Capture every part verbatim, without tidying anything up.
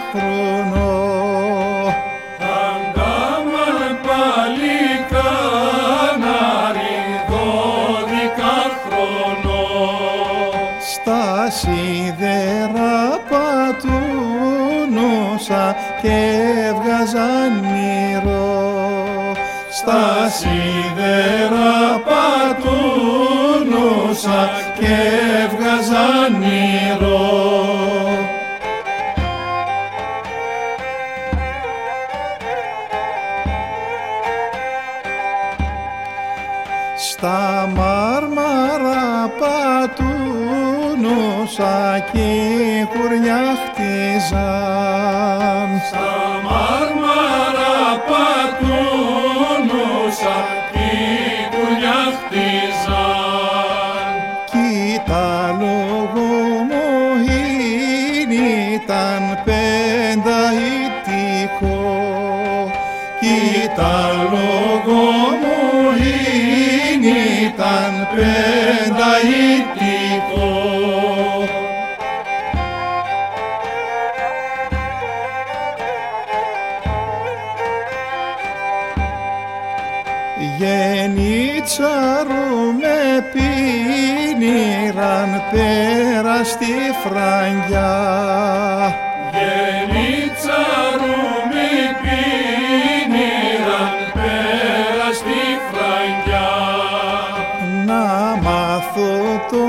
χρόνο. Αντάμαν πάλι κανάρι δώδεκα χρόνο. Στα σίδερα πατούνουσα και έβγαζαν ήρω. Στα σίδερα πατούνουσα και έβγαζαν ήρω. Στα μάρμαρα πατούνουσα κι κουρνιά χτίζαν. Στα μάρμαρα πατούνουσα κι κουρνιά χτίζαν. Κι τα λόγω μου ήταν πενταετικό. Κι τα λόγω μου ήταν πενταετικό. Γενίτσαρου με πίνηραν πέρα στη Φραγκιά. Γενίτσαρου με πίνηραν πέρα στη Φραγκιά. Να μάθω το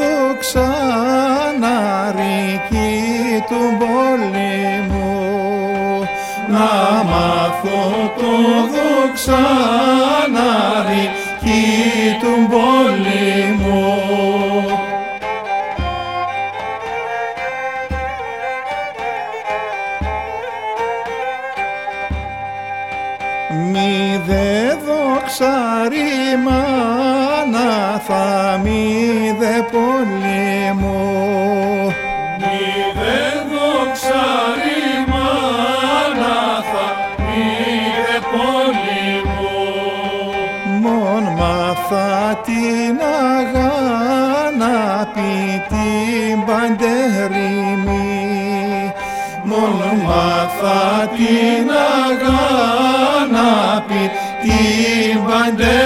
δοξαναρίκι του πολέμου. Να μάθω το δοξαναρίκι του πολέμου. Μη δε δοξάρι μάνα θα μη δε πολέμου. Μη δε δοξάρι μάνα θα μη δε πολέμου. Μον μάθα την αγάπη την παντερήμη. Μον μάθα την αγάπη την παντερήμη.